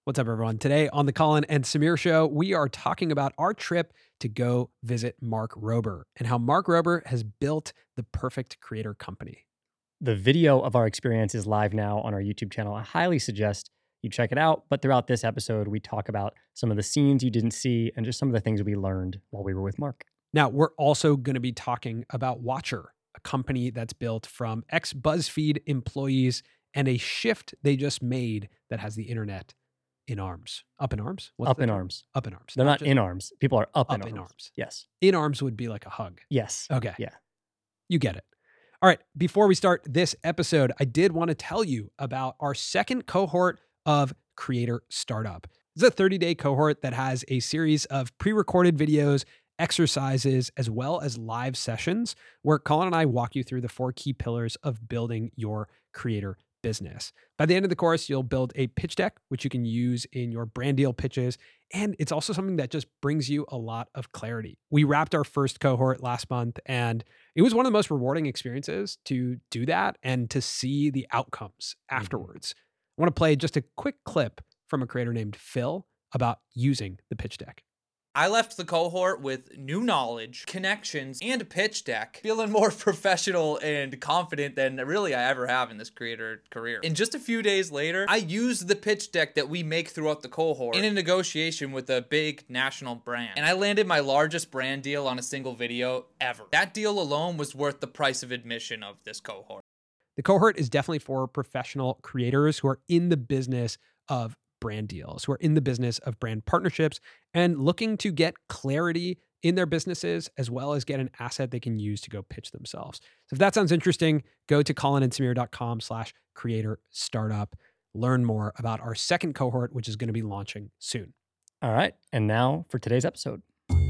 What's up, everyone? Today on the Colin and Samir Show, we are talking about our trip to go visit Mark Rober and how Mark Rober has built the perfect creator company. The video of our experience is live now on our YouTube channel. I highly suggest you check it out. But throughout this episode, we talk about some of the scenes you didn't see and just some of the things we learned while we were with Mark. Now, we're also going to be talking about Watcher, a company that's built from ex-BuzzFeed employees and a shift they just made that has the internet in arms. Up in arms? Up in arms. Up in arms. They're not in arms. People are up in in arms. arms. Yes. In arms would be like a hug. Yes. Okay. Yeah. You get it. All right. Before we start this episode, I did want to tell you about our second cohort of Creator Startup. It's a 30-day cohort that has a series of pre-recorded videos, exercises, as well as live sessions where Colin and I walk you through the 4 key pillars of building your creator business. By the end of the course, you'll build a pitch deck, which you can use in your brand deal pitches. And it's also something that just brings you a lot of clarity. We wrapped our first cohort last month, and it was one of the most rewarding experiences to do that and to see the outcomes afterwards. I want to play just a quick clip from a creator named Phil about using the pitch deck. I left the cohort with new knowledge, connections, and a pitch deck, feeling more professional and confident than really I ever have in this creator career. And just a few days later, I used the pitch deck that we make throughout the cohort in a negotiation with a big national brand. And I landed my largest brand deal on a single video ever. That deal alone was worth the price of admission of this cohort. The cohort is definitely for professional creators who are in the business of brand deals, who are in the business of brand partnerships and looking to get clarity in their businesses as well as get an asset they can use to go pitch themselves. So if that sounds interesting, go to colinandsamir.com/creator startup. Learn more about our second cohort, which is going to be launching soon. All right. And now for today's episode.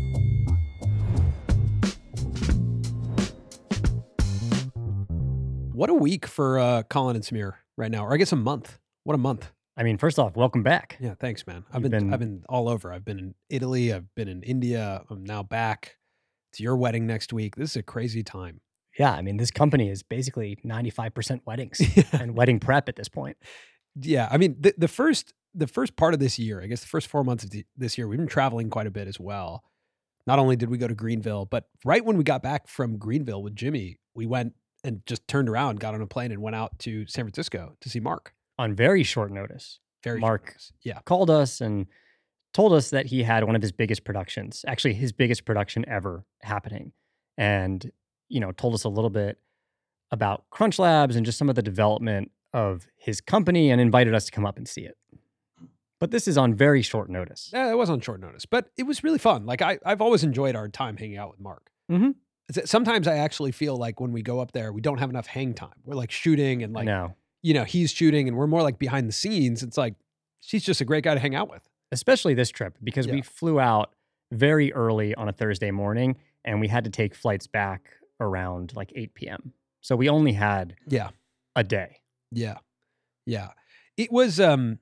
What a week for Colin and Samir right now, or I guess a month. What a month. I mean, first off, welcome back. Yeah, thanks, man. I've been all over. I've been in Italy. I've been in India. I'm now back. It's your wedding next week. This is a crazy time. Yeah, I mean, this company is basically 95% weddings and wedding prep at this point. Yeah, I mean, the first part of this year, I guess the first 4 months of this year, we've been traveling quite a bit as well. Not only did we go to Greenville, but right when we got back from Greenville with Jimmy, we went and just turned around, got on a plane, and went out to San Francisco to see Mark. On very short notice. Mark called us and told us that he had one of his biggest productions, actually his biggest production ever happening. And, told us a little bit about Crunch Labs and just some of the development of his company and invited us to come up and see it. But this is on very short notice. Yeah, it was on short notice, but it was really fun. Like I've always enjoyed our time hanging out with Mark. Mm-hmm. Sometimes I actually feel like when we go up there, we don't have enough hang time. We're like shooting and like, No. He's shooting and we're more like behind the scenes. It's like, she's just a great guy to hang out with. Especially this trip because we flew out very early on a Thursday morning and we had to take flights back around like 8 p.m. So we only had a day. Yeah. Yeah. It was,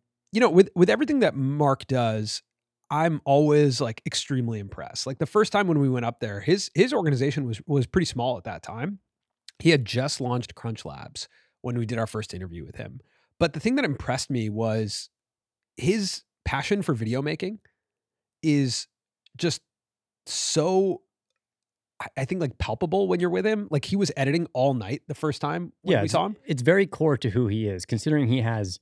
with everything that Mark does, I'm always like extremely impressed. Like the first time when we went up there, his organization was pretty small at that time. He had just launched Crunch Labs when we did our first interview with him. But the thing that impressed me was his passion for video making is just so, I think, like palpable when you're with him. Like he was editing all night the first time we saw him. It's very core to who he is, considering he has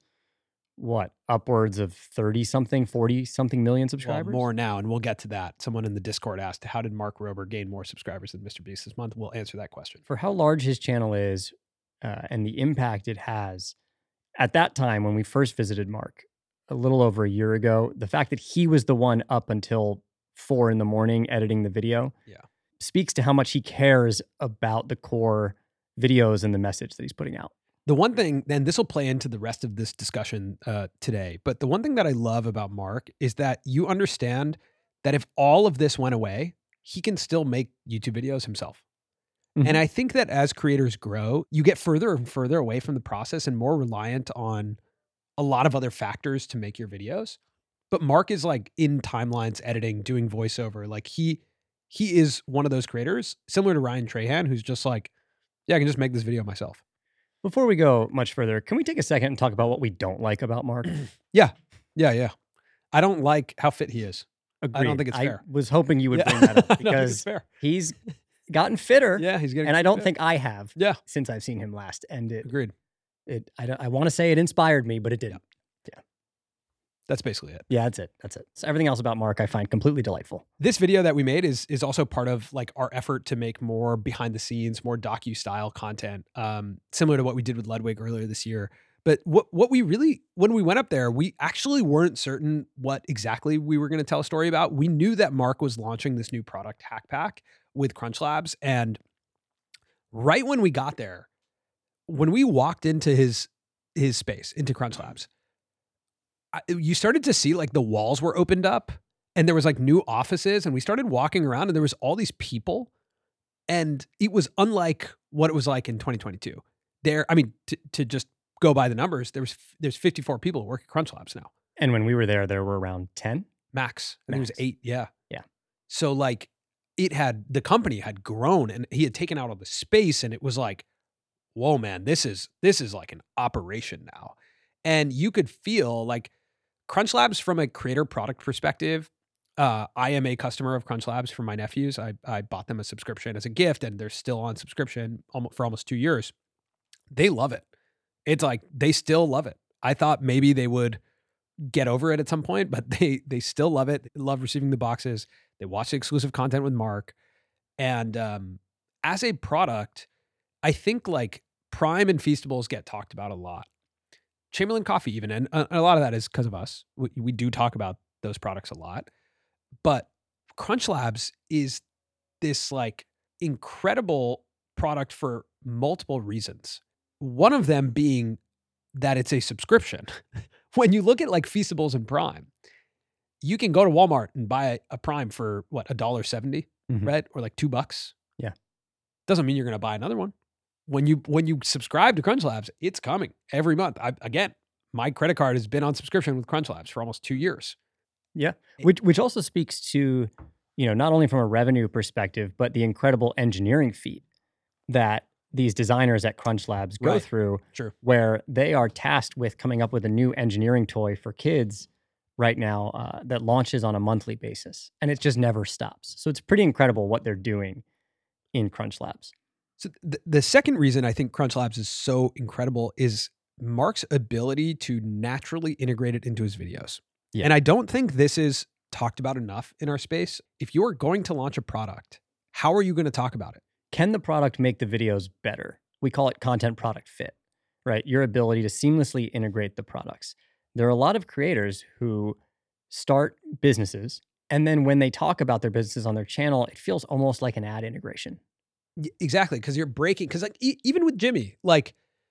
upwards of 30-something, 40-something million subscribers? Well, more now, and we'll get to that. Someone in the Discord asked, how did Mark Rober gain more subscribers than Mr. Beast this month? We'll answer that question. For how large his channel is and the impact it has, at that time when we first visited Mark, a little over a year ago, the fact that he was the one up until 4 a.m. editing the video speaks to how much he cares about the core videos and the message that he's putting out. The one thing, and this will play into the rest of this discussion today, but the one thing that I love about Mark is that you understand that if all of this went away, he can still make YouTube videos himself. Mm-hmm. And I think that as creators grow, you get further and further away from the process and more reliant on a lot of other factors to make your videos. But Mark is like in timelines, editing, doing voiceover. Like he is one of those creators, similar to Ryan Trahan, who's just like, yeah, I can just make this video myself. Before we go much further, can we take a second and talk about what we don't like about Mark? Yeah. Yeah. I don't like how fit he is. Agreed. I don't think it's fair. I was hoping you would bring that up I don't think because it's fair. he's gotten fitter. Yeah, he's getting and I don't fit. think I have. Yeah. Since I've seen him last, and Agreed. I want to say it inspired me, but it didn't. Yeah. That's basically it. Yeah, that's it. So everything else about Mark I find completely delightful. This video that we made is also part of like our effort to make more behind the scenes, more docu-style content, similar to what we did with Ludwig earlier this year. But what we really, when we went up there, we actually weren't certain what exactly we were going to tell a story about. We knew that Mark was launching this new product, Hackpack, with Crunch Labs. And right when we got there, when we walked into his space, into Crunch Labs, you started to see like the walls were opened up and there was like new offices, and we started walking around and there was all these people, and it was unlike what it was like in 2022. I mean, to just go by the numbers, there's 54 people who work at Crunch Labs now. And when we were there were around 10 max. I think it was 8. Yeah. Yeah. So like the company had grown and he had taken out all the space, and it was like, whoa, man, this is like an operation now. And you could feel like Crunch Labs from a creator product perspective. I am a customer of Crunch Labs for my nephews. I bought them a subscription as a gift, and they're still on subscription for almost 2 years. They love it. It's like they still love it. I thought maybe they would get over it at some point, but they still love it. They love receiving the boxes. They watch the exclusive content with Mark. And as a product, I think like Prime and Feastables get talked about a lot. Chamberlain Coffee even, and a lot of that is because of us. We do talk about those products a lot. But Crunch Labs is this like incredible product for multiple reasons. One of them being that it's a subscription. When you look at like Feastables and Prime, you can go to Walmart and buy a Prime for what, $1.70, right? Or like $2. Yeah. Doesn't mean you're going to buy another one. When you subscribe to Crunch Labs, it's coming every month. Again, my credit card has been on subscription with Crunch Labs for almost 2 years. Yeah. Which also speaks to, not only from a revenue perspective, but the incredible engineering feat that these designers at Crunch Labs go through, where they are tasked with coming up with a new engineering toy for kids right now that launches on a monthly basis, and it just never stops. So it's pretty incredible what they're doing in Crunch Labs. So the second reason I think Crunch Labs is so incredible is Mark's ability to naturally integrate it into his videos. Yeah. And I don't think this is talked about enough in our space. If you're going to launch a product, how are you going to talk about it? Can the product make the videos better? We call it content product fit, right? Your ability to seamlessly integrate the products. There are a lot of creators who start businesses, and then when they talk about their businesses on their channel, it feels almost like an ad integration. Exactly, because you're breaking. Because like even with Jimmy, like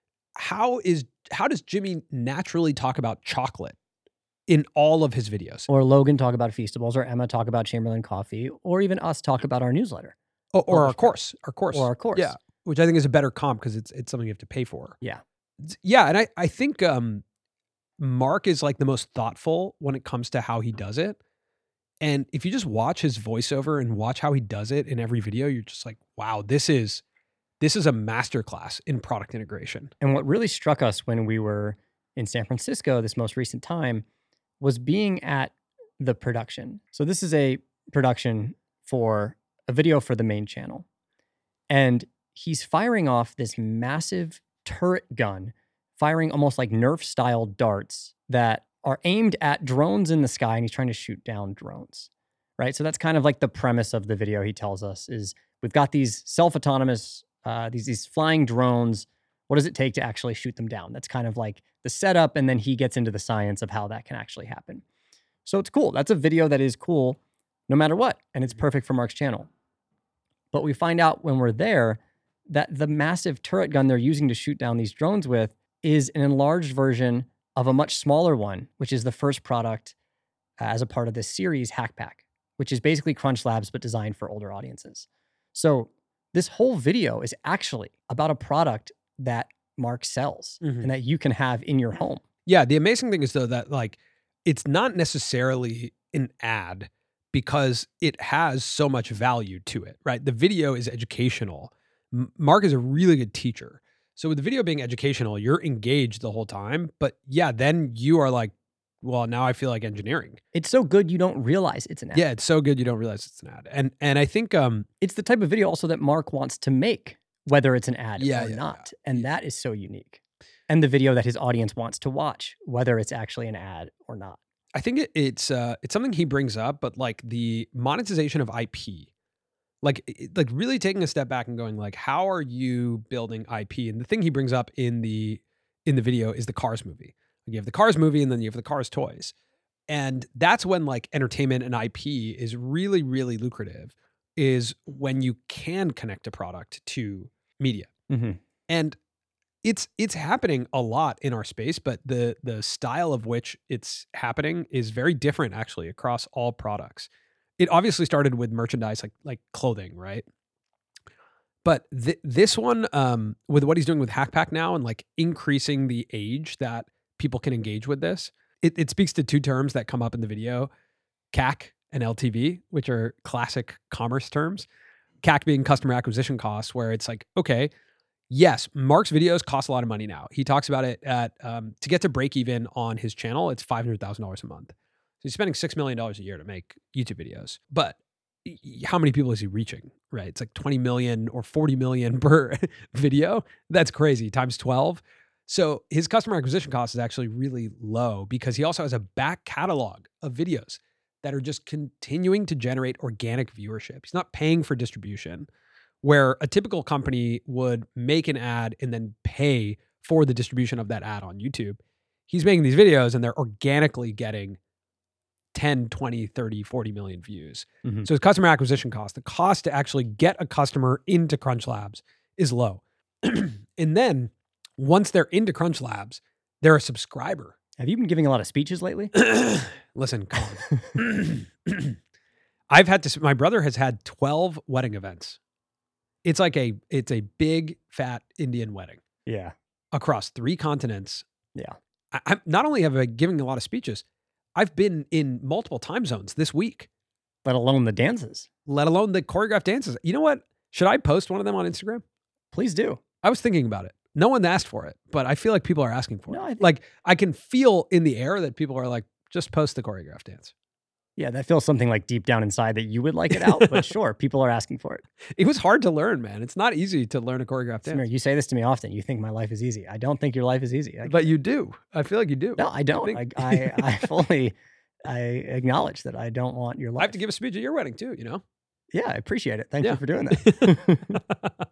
how does Jimmy naturally talk about chocolate in all of his videos? Or Logan talk about Feastables, or Emma talk about Chamberlain Coffee, or even us talk about our newsletter. Or our course. Or our course. Yeah, which I think is a better comp because it's something you have to pay for. Yeah. Yeah, and I think Mark is like the most thoughtful when it comes to how he does it. And if you just watch his voiceover and watch how he does it in every video, you're just like, wow, this is a masterclass in product integration. And what really struck us when we were in San Francisco this most recent time was being at the production. So this is a production for a video for the main channel. And he's firing off this massive turret gun, firing almost like Nerf-style darts that are aimed at drones in the sky, and he's trying to shoot down drones, right? So that's kind of like the premise of the video, he tells us, is we've got these self-autonomous, these flying drones. What does it take to actually shoot them down? That's kind of like the setup, and then he gets into the science of how that can actually happen. So it's cool. That's a video that is cool no matter what, and it's perfect for Mark's channel. But we find out when we're there that the massive turret gun they're using to shoot down these drones with is an enlarged version of a much smaller one, which is the first product as a part of this series, Hackpack, which is basically Crunch Labs, but designed for older audiences. So this whole video is actually about a product that Mark sells and that you can have in your home. Yeah. The amazing thing is though that like, it's not necessarily an ad because it has so much value to it, right? The video is educational. Mark is a really good teacher. So with the video being educational, you're engaged the whole time. But yeah, then you are like well, now I feel like engineering. It's so good you don't realize it's an ad. Yeah, it's so good you don't realize it's an ad. And I think it's the type of video also that Mark wants to make, whether it's an ad or not. And that is so unique. And the video that his audience wants to watch, whether it's actually an ad or not. I think it's something he brings up, but like the monetization of IP, like really taking a step back and going like, how are you building IP? And the thing he brings up in the video is the Cars movie. Like you have the Cars movie and then you have the Cars toys. And that's when like entertainment and IP is really, really lucrative, is when you can connect a product to media. Mm-hmm. And it's happening a lot in our space, but the style of which it's happening is very different actually across all products. It obviously started with merchandise like clothing, right? But this one, with what he's doing with Hackpack now and like increasing the age that people can engage with this, it speaks to two terms that come up in the video, CAC and LTV, which are classic commerce terms. CAC being customer acquisition costs, where it's like, okay, yes, Mark's videos cost a lot of money now. He talks about it at, to get to break even on his channel, it's $500,000 a month. So he's spending $6 million a year to make YouTube videos. But how many people is he reaching, right? It's like 20 million or 40 million per video. That's crazy, times 12. So his customer acquisition cost is actually really low because he also has a back catalog of videos that are just continuing to generate organic viewership. He's not paying for distribution, where a typical company would make an ad and then pay for the distribution of that ad on YouTube. He's making these videos and they're organically getting 10, 20, 30, 40 million views. Mm-hmm. So his customer acquisition cost, the cost to actually get a customer into Crunch Labs is low. And then once they're into Crunch Labs, they're a subscriber. Have you been giving a lot of speeches lately? Listen, Colin. My brother has had 12 wedding events. It's like it's a big fat Indian wedding. Yeah. Across 3 continents. Yeah. I not only have I given a lot of speeches, I've been in multiple time zones this week. Let alone the dances. Let alone the choreographed dances. You know what? Should I post one of them on Instagram? Please do. I was thinking about it. No one asked for it, but I feel like people are asking for it. Like I can feel in the air that people are like, just post the choreographed dance. Yeah, that feels something like deep down inside that you would like it out, but sure, people are asking for it. It was hard to learn, man. It's not easy to learn a choreographed dance. Samir, you say this to me often. You think my life is easy. I don't think your life is easy. But you do. I feel like you do. No, I don't. I fully acknowledge that I don't want your life. I have to give a speech at your wedding too, you know? Yeah, I appreciate it. Thank you for doing that.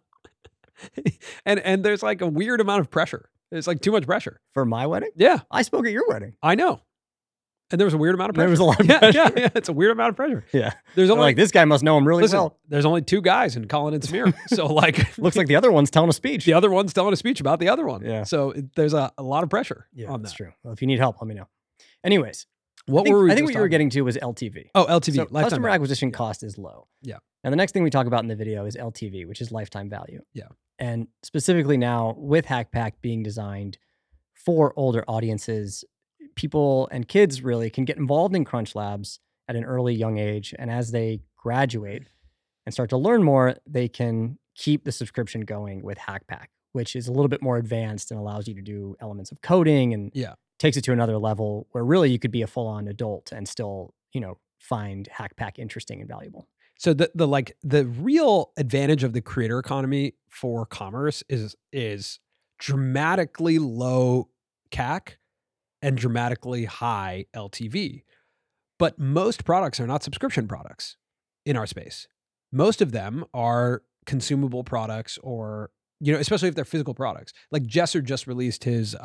And there's like a weird amount of pressure. There's like too much pressure. For my wedding? Yeah. I spoke at your wedding. I know. And there was a weird amount of pressure. There was a lot of pressure. Yeah, it's a weird amount of pressure. Yeah. There's only like, this guy must know him really well. There's only 2 guys in Colin and Samir. So like. Looks like the other one's telling a speech. The other one's telling a speech about the other one. Yeah. So there's a lot of pressure on that. That's true. Well, if you need help, let me know. Anyways. I think what you were getting to was LTV. Oh, LTV. So customer acquisition cost is low. Yeah. And the next thing we talk about in the video is LTV, which is lifetime value. Yeah. And specifically now with Hackpack being designed for older audiences, people and kids really can get involved in Crunch Labs at an early young age. And as they graduate and start to learn more, they can keep the subscription going with Hackpack, which is a little bit more advanced and allows you to do elements of coding and takes it to another level where really you could be a full-on adult and still, find Hackpack interesting and valuable. So the real advantage of the creator economy for commerce is dramatically low CAC and dramatically high LTV. But most products are not subscription products in our space. Most of them are consumable products or, especially if they're physical products. Like Jesser just released his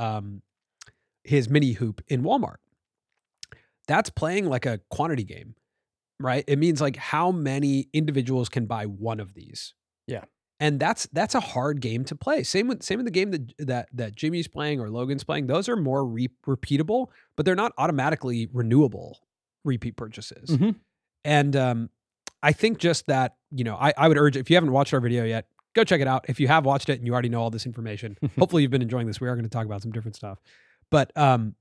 mini hoop in Walmart. That's playing like a quantity game, right? It means like how many individuals can buy one of these. Yeah. And that's a hard game to play. Same with the game that Jimmy's playing or Logan's playing. Those are more repeatable, but they're not automatically renewable repeat purchases. Mm-hmm. And I think just that, I would urge, if you haven't watched our video yet, go check it out. If you have watched it and you already know all this information, hopefully you've been enjoying this. We are going to talk about some different stuff. But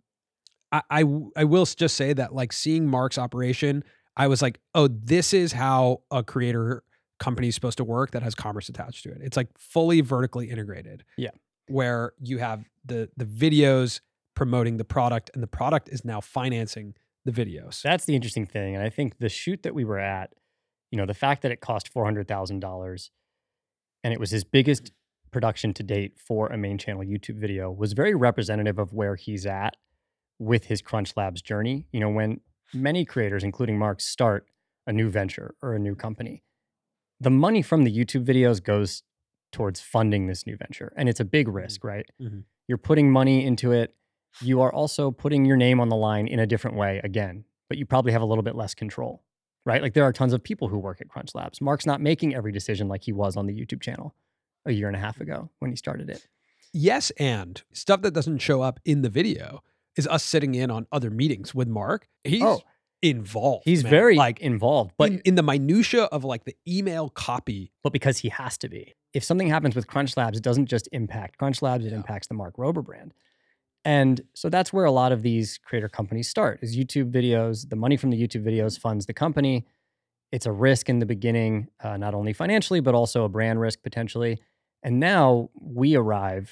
I will just say that like seeing Mark's operation, I was like, oh, this is how a creator company is supposed to work that has commerce attached to it. It's like fully vertically integrated. Yeah. Where you have the videos promoting the product, and the product is now financing the videos. That's the interesting thing. And I think the shoot that we were at, the fact that it cost $400,000 and it was his biggest production to date for a main channel YouTube video was very representative of where he's at with his Crunch Labs journey. When many creators, including Mark, start a new venture or a new company, the money from the YouTube videos goes towards funding this new venture. And it's a big risk, right? Mm-hmm. You're putting money into it. You are also putting your name on the line in a different way again, but you probably have a little bit less control, right? Like there are tons of people who work at Crunch Labs. Mark's not making every decision like he was on the YouTube channel a year and a half ago when he started it. Yes, and stuff that doesn't show up in the video is us sitting in on other meetings with Mark. He's involved. He's very involved, but in the minutia of like the email copy. But because he has to be. If something happens with Crunch Labs, it doesn't just impact Crunch Labs, it impacts the Mark Rober brand. And so that's where a lot of these creator companies start, is YouTube videos. The money from the YouTube videos funds the company. It's a risk in the beginning, not only financially, but also a brand risk potentially. And now we arrive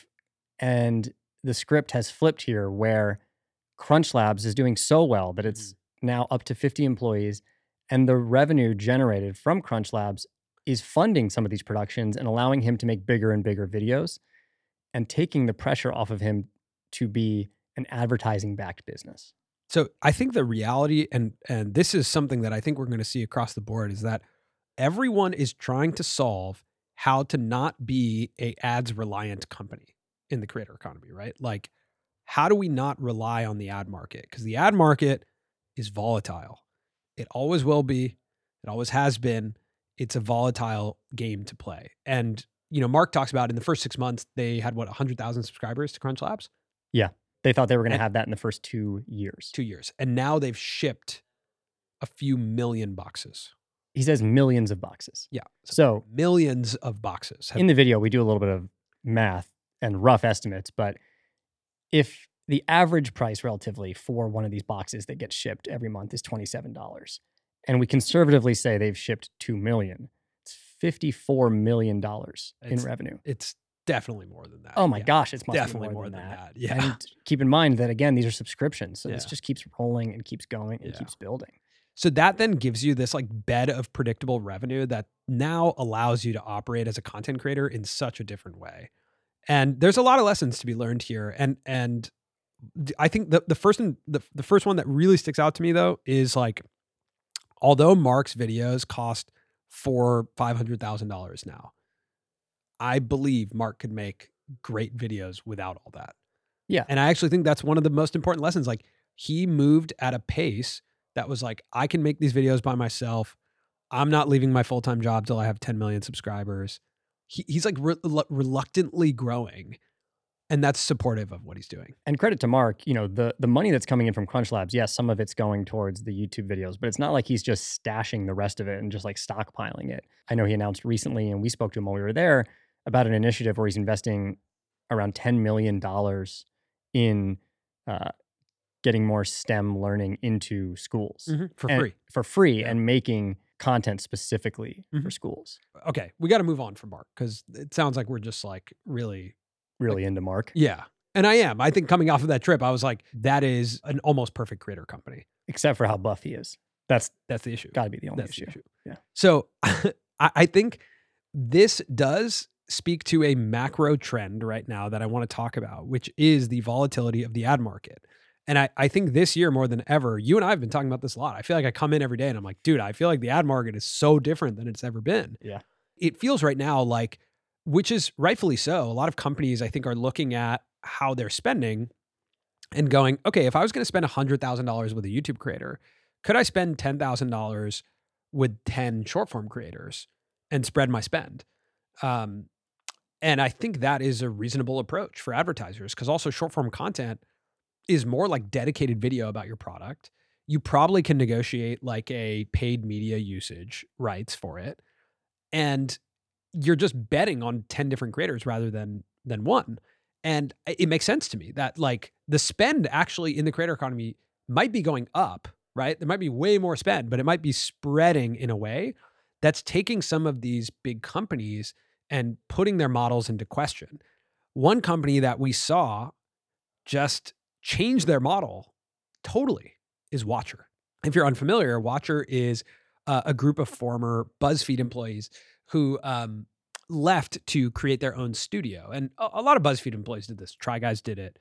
and the script has flipped here where Crunch Labs is doing so well that it's now up to 50 employees. And the revenue generated from Crunch Labs is funding some of these productions and allowing him to make bigger and bigger videos and taking the pressure off of him to be an advertising-backed business. So I think the reality, and this is something that I think we're going to see across the board, is that everyone is trying to solve how to not be a ads-reliant company in the creator economy, right? Like, how do we not rely on the ad market? Because the ad market is volatile. It always will be. It always has been. It's a volatile game to play. And, Mark talks about in the first 6 months, they had 100,000 subscribers to Crunch Labs? Yeah. They thought they were going to have that in the first 2 years. 2 years. And now they've shipped a few million boxes. He says millions of boxes. Yeah. So millions of boxes. In the video, we do a little bit of math and rough estimates, but if the average price relatively for one of these boxes that gets shipped every month is $27, and we conservatively say they've shipped 2 million, it's $54 million in revenue. It's definitely more than that. Oh my gosh, it's definitely more than that. Yeah. And keep in mind that, again, these are subscriptions. So this just keeps rolling and keeps going and keeps building. So that then gives you this like bed of predictable revenue that now allows you to operate as a content creator in such a different way. And there's a lot of lessons to be learned here. And I think the first one that really sticks out to me though is like, although Mark's videos cost $500,000 now, I believe Mark could make great videos without all that. Yeah. And I actually think that's one of the most important lessons. Like, he moved at a pace that was like, I can make these videos by myself. I'm not leaving my full-time job till I have 10 million subscribers. He's like reluctantly growing. And that's supportive of what he's doing. And credit to Mark, the money that's coming in from Crunch Labs, yes, some of it's going towards the YouTube videos, but it's not like he's just stashing the rest of it and just like stockpiling it. I know he announced recently, and we spoke to him while we were there, about an initiative where he's investing around $10 million in getting more STEM learning into schools for free and making content specifically for schools. Okay, we got to move on from Mark because it sounds like we're just like really into Mark. Yeah. And I am. I think coming off of that trip, I was like, that is an almost perfect creator company. Except for how buff he is. That's the issue. Got to be the only issue. Yeah. So I think this does speak to a macro trend right now that I want to talk about, which is the volatility of the ad market. And I think this year more than ever, you and I have been talking about this a lot. I feel like I come in every day and I'm like, dude, I feel like the ad market is so different than it's ever been. Yeah. It feels right now like, which is rightfully so, a lot of companies I think are looking at how they're spending and going, okay, if I was going to spend $100,000 with a YouTube creator, could I spend $10,000 with 10 short form creators and spread my spend? And I think that is a reasonable approach for advertisers, because also short form content is more like dedicated video about your product. You probably can negotiate like a paid media usage rights for it. And you're just betting on 10 different creators rather than one. And it makes sense to me that like the spend actually in the creator economy might be going up, right? There might be way more spend, but it might be spreading in a way that's taking some of these big companies and putting their models into question. One company that we saw just changed their model totally is Watcher. If you're unfamiliar, Watcher is a group of former BuzzFeed employees who left to create their own studio. And a lot of BuzzFeed employees did this. Try Guys did it.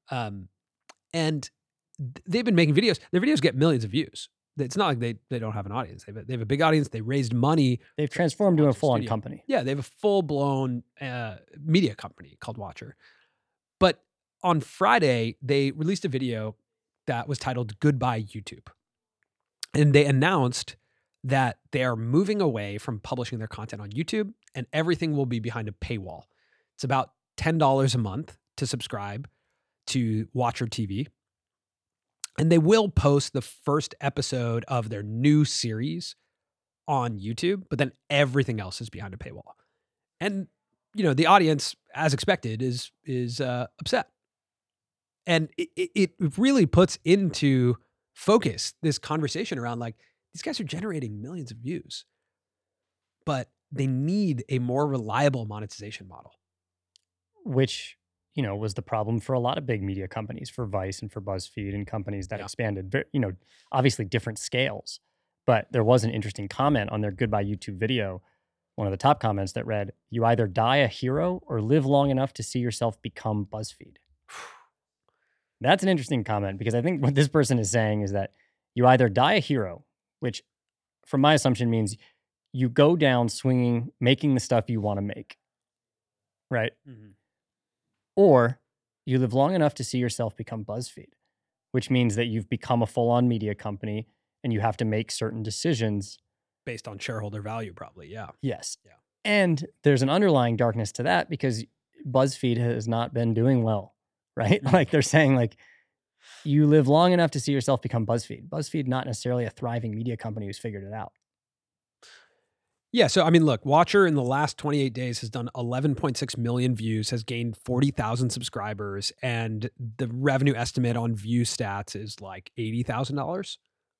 And they've been making videos. Their videos get millions of views. It's not like they don't have an audience. They have a big audience. They raised money. They've transformed to a full-on company. Yeah, they have a full-blown media company called Watcher. But on Friday, they released a video that was titled Goodbye YouTube. And they announced that they are moving away from publishing their content on YouTube, and everything will be behind a paywall. It's about $10 a month to subscribe to Watcher TV. And they will post the first episode of their new series on YouTube, but then everything else is behind a paywall. And, the audience, as expected, is upset. And it really puts into focus this conversation around like, these guys are generating millions of views, but they need a more reliable monetization model. Which, was the problem for a lot of big media companies, for Vice and for BuzzFeed and companies that expanded, obviously different scales. But there was an interesting comment on their Goodbye YouTube video, one of the top comments that read, "You either die a hero or live long enough to see yourself become BuzzFeed." That's an interesting comment, because I think what this person is saying is that you either die a hero, which from my assumption means you go down swinging, making the stuff you want to make, right? Mm-hmm. Or you live long enough to see yourself become BuzzFeed, which means that you've become a full-on media company and you have to make certain decisions. Based on shareholder value, probably, yeah. Yes. Yeah. And there's an underlying darkness to that, because BuzzFeed has not been doing well, right? Like they're saying, like, you live long enough to see yourself become BuzzFeed. BuzzFeed, not necessarily a thriving media company who's figured it out. Yeah. So, I mean, look, Watcher in the last 28 days has done 11.6 million views, has gained 40,000 subscribers, and the revenue estimate on view stats is like $80,000.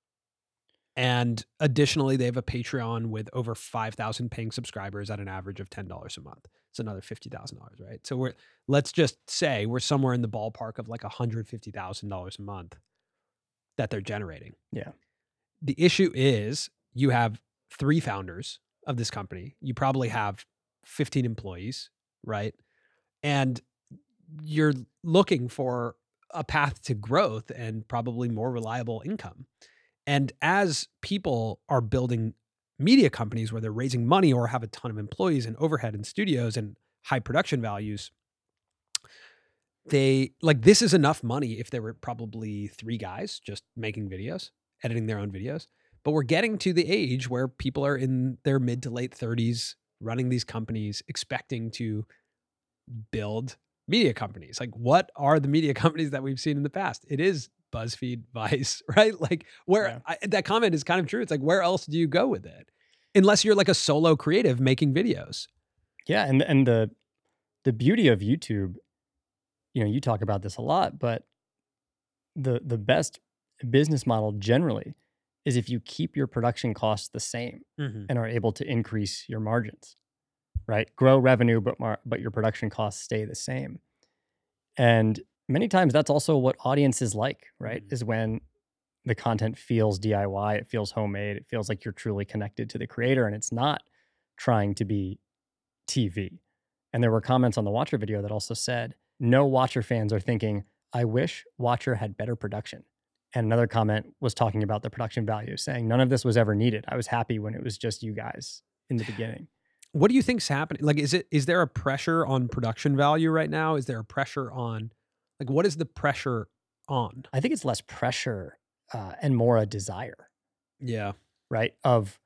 And additionally, they have a Patreon with over 5,000 paying subscribers at an average of $10 a month. It's another $50,000, right? So let's just say we're somewhere in the ballpark of like $150,000 a month that they're generating. Yeah. The issue is you have 3 founders of this company. You probably have 15 employees, right? And you're looking for a path to growth and probably more reliable income. And as people are building media companies where they're raising money or have a ton of employees and overhead and studios and high production values, this is enough money if there were probably 3 guys just making videos, editing their own videos. But we're getting to the age where people are in their mid to late 30s running these companies, expecting to build media companies. Like, what are the media companies that we've seen in the past? It is BuzzFeed, Vice, right? Like, that comment is kind of true. It's like, where else do you go with it? Unless you're like a solo creative making videos. Yeah. And the beauty of YouTube, you talk about this a lot, but the best business model generally is if you keep your production costs the same and are able to increase your margins, right? Grow revenue, but your production costs stay the same. And many times that's also what audiences like, right? Is when the content feels DIY, it feels homemade, it feels like you're truly connected to the creator, and it's not trying to be TV. And there were comments on the Watcher video that also said, no Watcher fans are thinking, I wish Watcher had better production. And another comment was talking about the production value, saying none of this was ever needed. I was happy when it was just you guys in the beginning. What do you think's happening? Like, is there a pressure on production value right now? Is there a pressure on, like, what is the pressure on? I think it's less pressure and more a desire. Yeah. Right? Of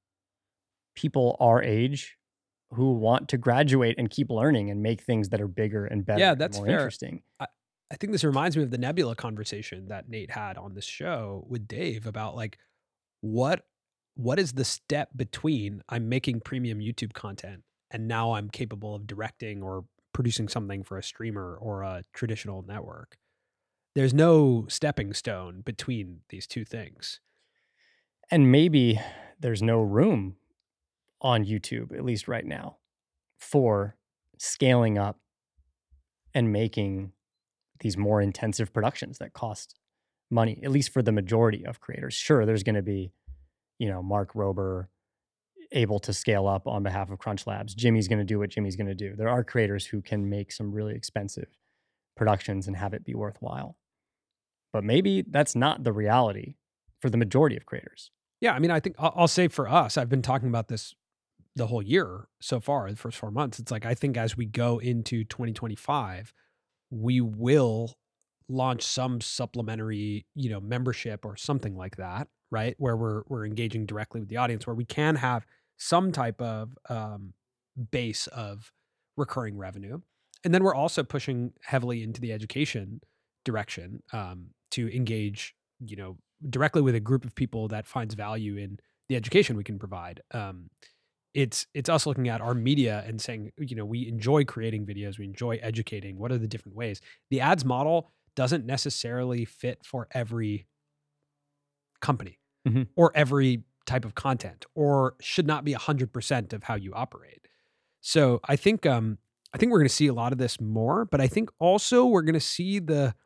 people our age who want to graduate and keep learning and make things that are bigger and better. Yeah, that's and more fair. Interesting. I think this reminds me of the Nebula conversation that Nate had on this show with Dave about like, what is the step between I'm making premium YouTube content and now I'm capable of directing or producing something for a streamer or a traditional network? There's no stepping stone between these two things. And maybe there's no room on YouTube, at least right now, for scaling up and making these more intensive productions that cost money, at least for the majority of creators. Sure, there's going to be, Mark Rober able to scale up on behalf of Crunch Labs. Jimmy's going to do what Jimmy's going to do. There are creators who can make some really expensive productions and have it be worthwhile. But maybe that's not the reality for the majority of creators. Yeah, I mean, I think I'll say for us, I've been talking about this the whole year so far, the first 4 months. It's like, I think as we go into 2025, we will launch some supplementary, membership or something like that, right? Where we're engaging directly with the audience, where we can have some type of base of recurring revenue. And then we're also pushing heavily into the education direction to engage, directly with a group of people that finds value in the education we can provide. It's us looking at our media and saying, we enjoy creating videos, we enjoy educating. What are the different ways? The ads model doesn't necessarily fit for every company or every type of content, or should not be 100% of how you operate. So I think we're going to see a lot of this more, but I think also we're going to see the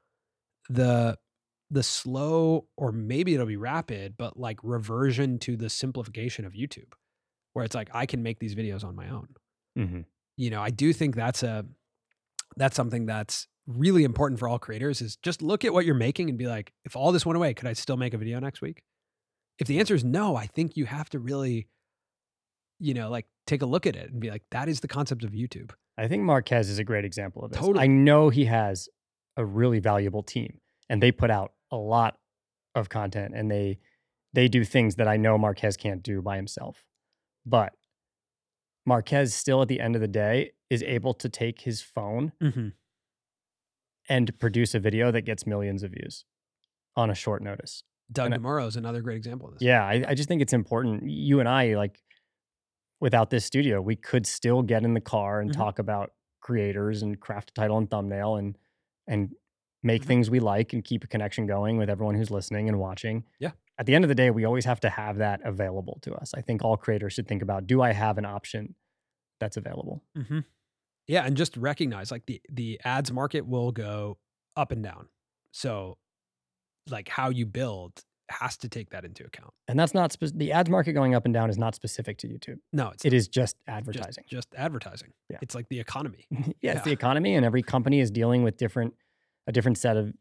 slow, or maybe it'll be rapid, but like reversion to the simplification of YouTube, where it's like, I can make these videos on my own. I do think that's something that's really important for all creators, is just look at what you're making and be like, if all this went away, could I still make a video next week? If the answer is no, I think you have to really, take a look at it and be like, that is the concept of YouTube. I think Marques is a great example of this. Totally. I know he has a really valuable team, and they put out a lot of content, and they do things that I know Marques can't do by himself. But Marques still, at the end of the day, is able to take his phone and produce a video that gets millions of views on a short notice. Doug DeMuro is another great example of this. Yeah, I just think it's important. You and I, without this studio, we could still get in the car and talk about creators and craft a title and thumbnail and make things we like and keep a connection going with everyone who's listening and watching. Yeah. At the end of the day, we always have to have that available to us. I think all creators should think about, do I have an option that's available? Yeah, and just recognize the ads market will go up and down. So how you build has to take that into account. And that's not, the ads market going up and down is not specific to YouTube. No, it is just advertising. Just advertising. Yeah. It's like the economy. It's the economy, and every company is dealing with a different set of,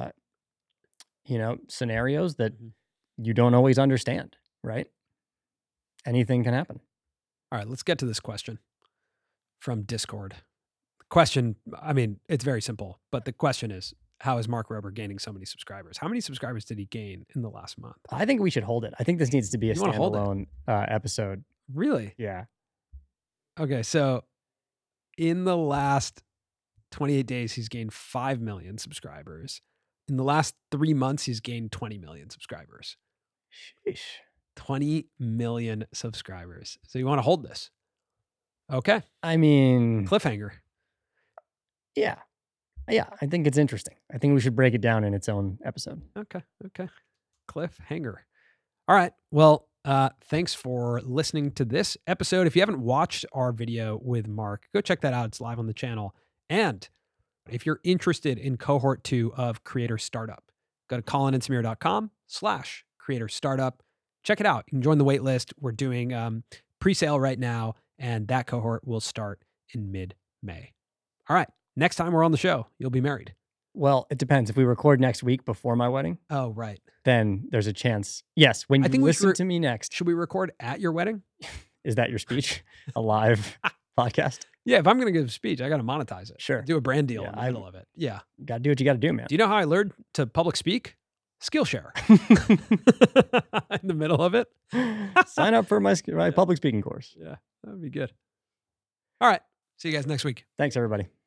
scenarios that you don't always understand, right? Anything can happen. All right, let's get to this question from Discord. Question, I mean, it's very simple, but the question is, how is Mark Rober gaining so many subscribers? How many subscribers did he gain in the last month? I think we should hold it. I think this needs to be a standalone episode. Really? Yeah. Okay, so in the last 28 days, he's gained 5 million subscribers. In the last 3 months, he's gained 20 million subscribers. Sheesh. 20 million subscribers. So you want to hold this? Okay. I mean, cliffhanger. Yeah. Yeah, I think it's interesting. I think we should break it down in its own episode. Okay. Cliffhanger. All right. Well, thanks for listening to this episode. If you haven't watched our video with Mark, go check that out. It's live on the channel. And if you're interested in cohort 2 of Creator Startup, go to colinandsamir.com/creator startup. Check it out. You can join the wait list. We're doing pre-sale right now, and that cohort will start in mid-May. All right. Next time we're on the show, you'll be married. Well, it depends. If we record next week before my wedding, oh, right, then there's a chance. Yes, when you listen to me next. Should we record at your wedding? Is that your speech? A live podcast? Yeah, if I'm going to give a speech, I got to monetize it. Sure. Do a brand deal in the middle of it. Yeah. Got to do what you got to do, man. Do you know how I learned to public speak? Skillshare. In the middle of it. Sign up for my public speaking course. Yeah, that would be good. All right. See you guys next week. Thanks, everybody.